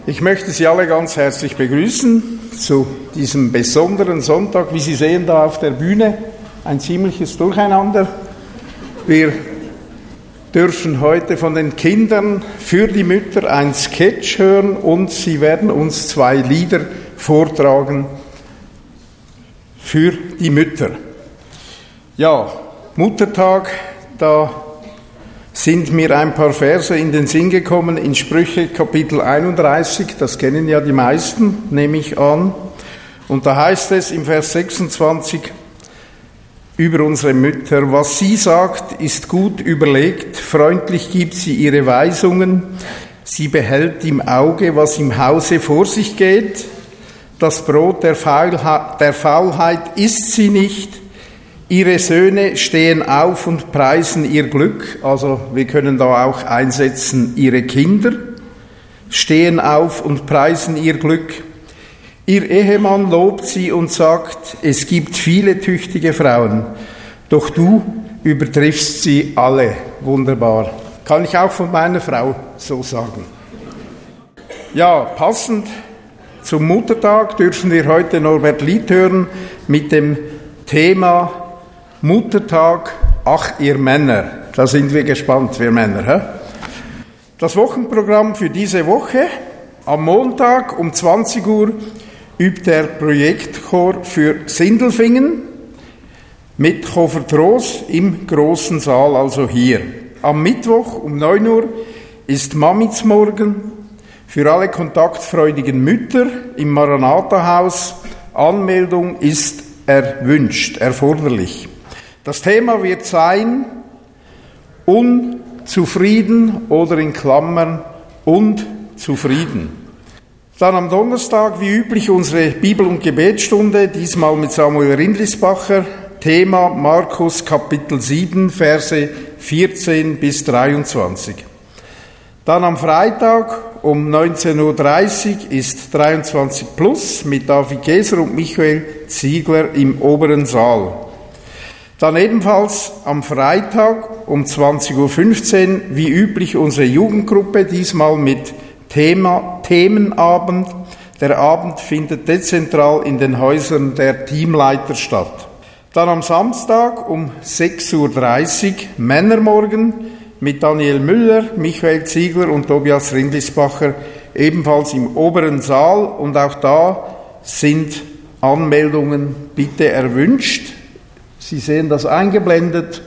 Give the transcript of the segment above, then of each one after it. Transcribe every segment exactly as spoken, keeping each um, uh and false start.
Ich möchte Sie alle ganz herzlich begrüßen zu diesem besonderen Sonntag. Wie Sie sehen da auf der Bühne, ein ziemliches Durcheinander. Wir dürfen heute von den Kindern für die Mütter ein Sketch hören und sie werden uns zwei Lieder vortragen für die Mütter. Ja, Muttertag, da sind mir ein paar Verse in den Sinn gekommen, in Sprüche Kapitel einunddreißig, das kennen ja die meisten, nehme ich an. Und da heißt es im Vers sechsundzwanzig über unsere Mütter: Was sie sagt, ist gut überlegt, freundlich gibt sie ihre Weisungen, sie behält im Auge, was im Hause vor sich geht, das Brot der Faulheit, der Faulheit isst sie nicht, ihre Söhne stehen auf und preisen ihr Glück, also wir können da auch einsetzen, ihre Kinder stehen auf und preisen ihr Glück. Ihr Ehemann lobt sie und sagt, es gibt viele tüchtige Frauen, doch du übertriffst sie alle. Wunderbar. Kann ich auch von meiner Frau so sagen. Ja, passend zum Muttertag dürfen wir heute Norbert Lied hören mit dem Thema Muttertag, ach ihr Männer. Da sind wir gespannt, wir Männer. He? Das Wochenprogramm für diese Woche: am Montag um zwanzig Uhr übt der Projektchor für Sindelfingen mit Chovertros im großen Saal, also hier. Am Mittwoch um neun Uhr ist Mamitsmorgen für alle kontaktfreudigen Mütter im Maranatha-Haus. Anmeldung ist erwünscht, erforderlich. Das Thema wird sein, unzufrieden oder in Klammern und zufrieden. Dann am Donnerstag, wie üblich, unsere Bibel- und Gebetsstunde, diesmal mit Samuel Rindlisbacher. Thema Markus Kapitel sieben, Verse vierzehn bis dreiundzwanzig. Dann am Freitag um neunzehn Uhr dreißig ist dreiundzwanzig plus mit David Geser und Michael Ziegler im oberen Saal. Dann ebenfalls am Freitag um zwanzig Uhr fünfzehn, wie üblich, unsere Jugendgruppe, diesmal mit Thema Themenabend. Der Abend findet dezentral in den Häusern der Teamleiter statt. Dann am Samstag um sechs Uhr dreißig Männermorgen mit Daniel Müller, Michael Ziegler und Tobias Rindlisbacher, ebenfalls im oberen Saal. Und auch da sind Anmeldungen bitte erwünscht. Sie sehen das eingeblendet.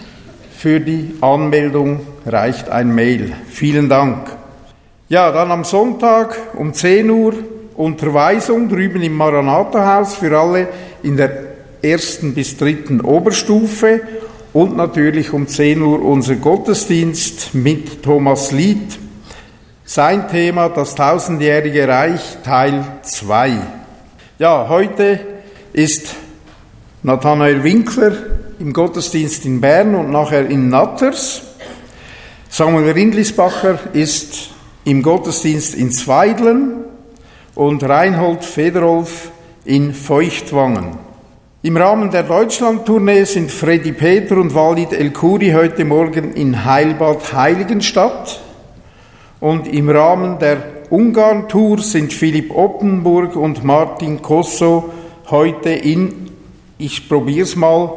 Für die Anmeldung reicht ein Mail. Vielen Dank. Ja, dann am Sonntag um zehn Uhr Unterweisung drüben im Maranatha-Haus für alle in der ersten bis dritten Oberstufe und natürlich um zehn Uhr unser Gottesdienst mit Thomas Lied. Sein Thema, das tausendjährige Reich, Teil zwei. Ja, heute ist Nathanael Winkler im Gottesdienst in Bern und nachher in Natters. Samuel Rindlisbacher ist im Gottesdienst in Zweidlen und Reinhold Federolf in Feuchtwangen. Im Rahmen der Deutschlandtournee sind Freddy Peter und Walid El-Khoury heute Morgen in Heilbad Heiligenstadt. Und im Rahmen der Ungarn-Tour sind Philipp Oppenburg und Martin Kosso heute in, ich probier's mal,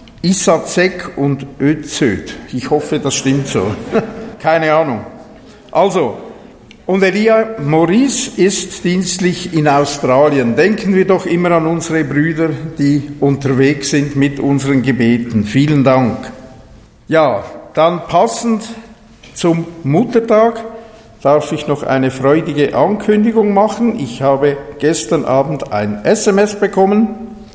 Issazek und Özöd. Ich hoffe, das stimmt so. Keine Ahnung. Also, und Elia Maurice ist dienstlich in Australien. Denken wir doch immer an unsere Brüder, die unterwegs sind mit unseren Gebeten. Vielen Dank. Ja, dann passend zum Muttertag darf ich noch eine freudige Ankündigung machen. Ich habe gestern Abend ein S M S bekommen.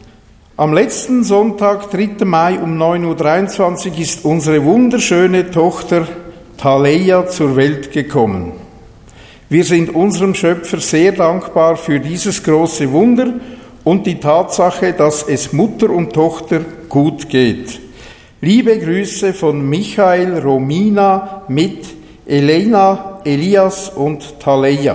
Am letzten Sonntag, dritten Mai um neun Uhr dreiundzwanzig ist unsere wunderschöne Tochter Taleia zur Welt gekommen. Wir sind unserem Schöpfer sehr dankbar für dieses große Wunder und die Tatsache, dass es Mutter und Tochter gut geht. Liebe Grüße von Michael, Romina mit Elena, Elias und Taleia.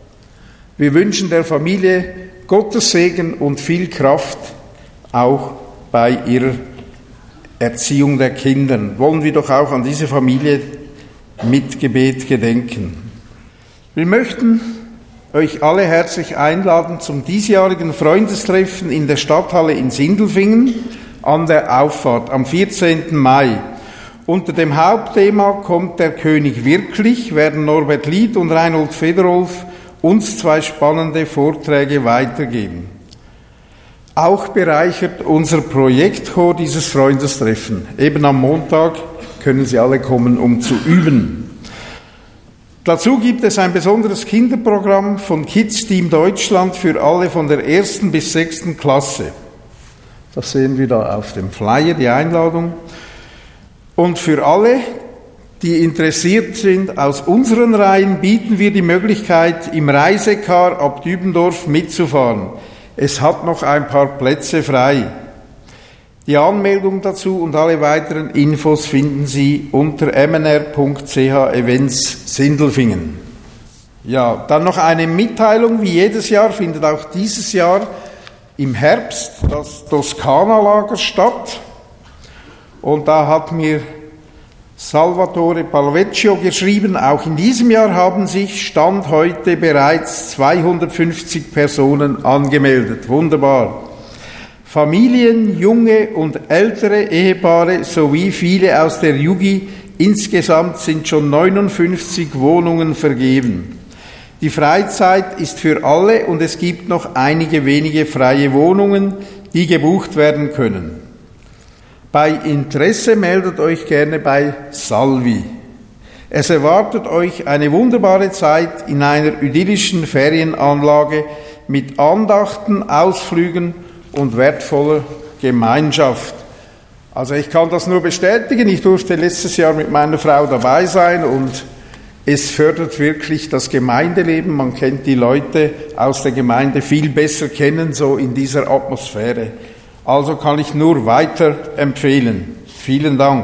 Wir wünschen der Familie Gottes Segen und viel Kraft auch bei ihrer Erziehung der Kinder. Wollen wir doch auch an diese Familie mit Gebet gedenken. Wir möchten euch alle herzlich einladen zum diesjährigen Freundestreffen in der Stadthalle in Sindelfingen an der Auffahrt am vierzehnten Mai. Unter dem Hauptthema Kommt der König wirklich, werden Norbert Lied und Reinhold Federolf uns zwei spannende Vorträge weitergeben. Auch bereichert unser Projektchor dieses Freundestreffen. Eben am Montag können Sie alle kommen, um zu üben. Dazu gibt es ein besonderes Kinderprogramm von Kids Team Deutschland für alle von der ersten bis sechsten Klasse. Das sehen wir da auf dem Flyer, die Einladung. Und für alle, die interessiert sind, aus unseren Reihen bieten wir die Möglichkeit, im Reisekar ab Dübendorf mitzufahren. Es hat noch ein paar Plätze frei. Die Anmeldung dazu und alle weiteren Infos finden Sie unter m n r punkt c h events Sindelfingen. Ja, dann noch eine Mitteilung. Wie jedes Jahr findet auch dieses Jahr im Herbst das Toskana-Lager statt. Und da hat mir Salvatore Palvecchio geschrieben, auch in diesem Jahr haben sich Stand heute bereits zweihundertfünfzig Personen angemeldet. Wunderbar. Familien, junge und ältere Ehepaare sowie viele aus der Jugi. Insgesamt sind schon neunundfünfzig Wohnungen vergeben. Die Freizeit ist für alle und es gibt noch einige wenige freie Wohnungen, die gebucht werden können. Bei Interesse meldet euch gerne bei Salvi. Es erwartet euch eine wunderbare Zeit in einer idyllischen Ferienanlage mit Andachten, Ausflügen und wertvoller Gemeinschaft. Also ich kann das nur bestätigen. Ich durfte letztes Jahr mit meiner Frau dabei sein und es fördert wirklich das Gemeindeleben. Man kennt die Leute aus der Gemeinde viel besser kennen, so in dieser Atmosphäre. Also kann ich nur weiter empfehlen. Vielen Dank.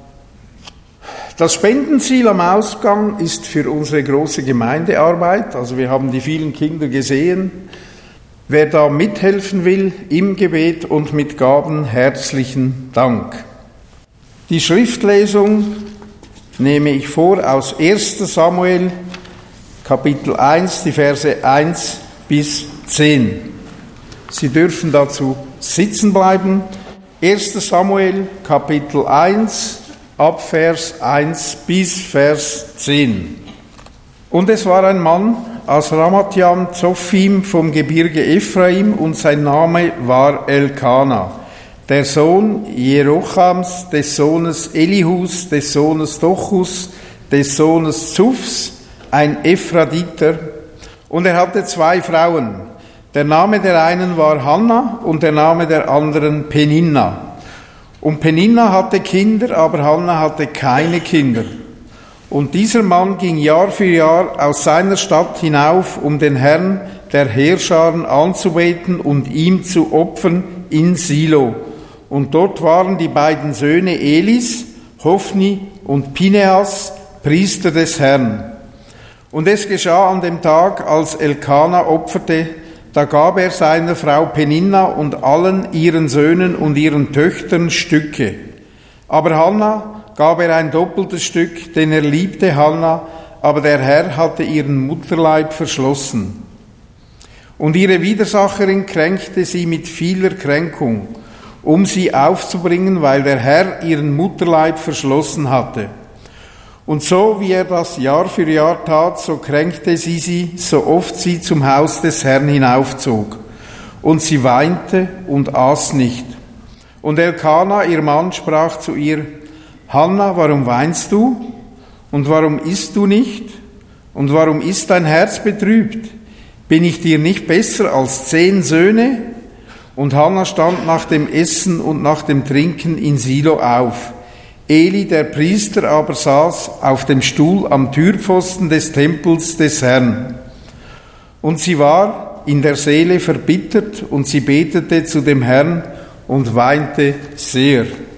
Das Spendenziel am Ausgang ist für unsere große Gemeindearbeit. Also wir haben die vielen Kinder gesehen. Wer da mithelfen will im Gebet und mit Gaben, herzlichen Dank. Die Schriftlesung nehme ich vor aus erster Samuel, Kapitel eins, die Verse eins bis zehn. Sie dürfen dazu sitzen bleiben. erster Samuel, Kapitel eins, ab Vers eins bis Vers zehn. Und es war ein Mann aus Ramatjam Zophim vom Gebirge Ephraim, und sein Name war Elkana, der Sohn Jerochams, des Sohnes Elihus, des Sohnes Tochus, des Sohnes Zufs, ein Ephraditer. Und er hatte zwei Frauen. Der Name der einen war Hanna und der Name der anderen Peninna. Und Peninna hatte Kinder, aber Hanna hatte keine Kinder. Und dieser Mann ging Jahr für Jahr aus seiner Stadt hinauf, um den Herrn der Heerscharen anzubeten und ihm zu opfern in Silo. Und dort waren die beiden Söhne Elis, Hophni und Pinehas, Priester des Herrn. Und es geschah an dem Tag, als Elkana opferte, da gab er seiner Frau Peninna und allen ihren Söhnen und ihren Töchtern Stücke. Aber Hanna gab er ein doppeltes Stück, denn er liebte Hanna, aber der Herr hatte ihren Mutterleib verschlossen. Und ihre Widersacherin kränkte sie mit vieler Kränkung, um sie aufzubringen, weil der Herr ihren Mutterleib verschlossen hatte. Und so wie er das Jahr für Jahr tat, so kränkte sie sie, so oft sie zum Haus des Herrn hinaufzog. Und sie weinte und aß nicht. Und Elkana, ihr Mann, sprach zu ihr: Hanna, warum weinst du? Und warum isst du nicht? Und warum ist dein Herz betrübt? Bin ich dir nicht besser als zehn Söhne? Und Hanna stand nach dem Essen und nach dem Trinken in Silo auf. Eli, der Priester, aber saß auf dem Stuhl am Türpfosten des Tempels des Herrn. Und sie war in der Seele verbittert und sie betete zu dem Herrn und weinte sehr.